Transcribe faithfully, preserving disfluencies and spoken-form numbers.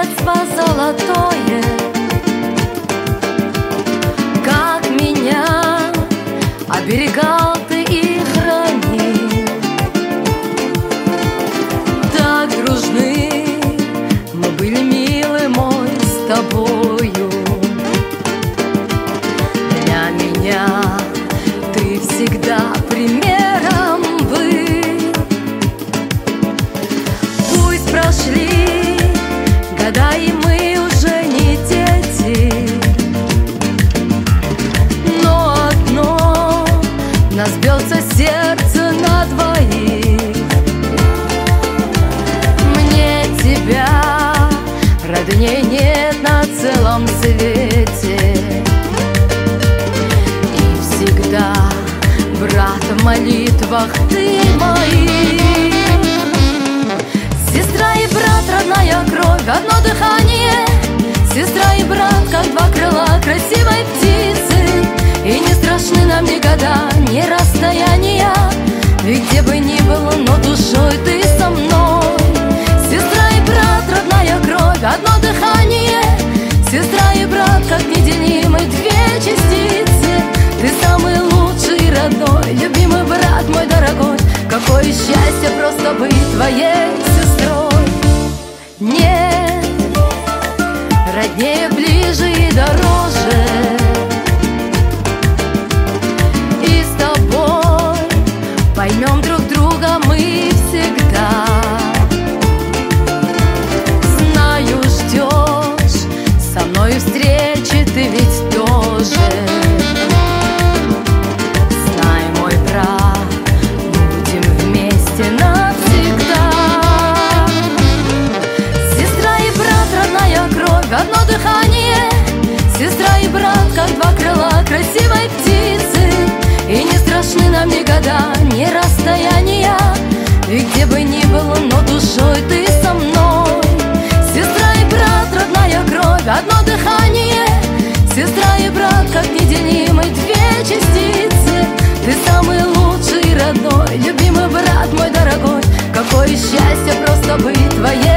детство золотое, как меня оберегал ты и хранил. Так дружны мы были, милый мой, с тобою. Для меня ты всегда примером был. Пусть прошли года, и мы уже не дети, но одно нас бьется сердце на двоих. Мне тебя роднее нет на целом свете, и всегда, брат, в молитвах ты моих. Сестра и брат, родная кровь, одно дыхание. Сестра и брат, как два крыла красивой птицы, и не страшны нам ни года, ни расстояния. Ведь где бы ни было, но душой ты со мной. Сестра и брат, родная кровь, одно дыхание. Сестра и брат, как неделимы две частицы. Ты самый лучший, родной, любимый брат мой дорогой. Какое счастье просто быть твоей сестрой. Нет, роднее, ближе и дороже. И с тобой поймем друг друга мы всегда. Знаю, ждешь со мной встречи ты ведь тоже. Знай, мой брат, будем вместе навсегда. Сестра и брат, родная кровь, одно дыхание. Сестра и брат, как два крыла красивой птицы, и не страшны нам ни года, ни расстояния. Ведь где бы ни было, но душой ты со мной. Сестра и брат, родная кровь, одно дыхание. Сестра и брат, как неделимы две частицы. Ты самый лучший, родной, любимый брат мой дорогой. Какое счастье просто быть твоей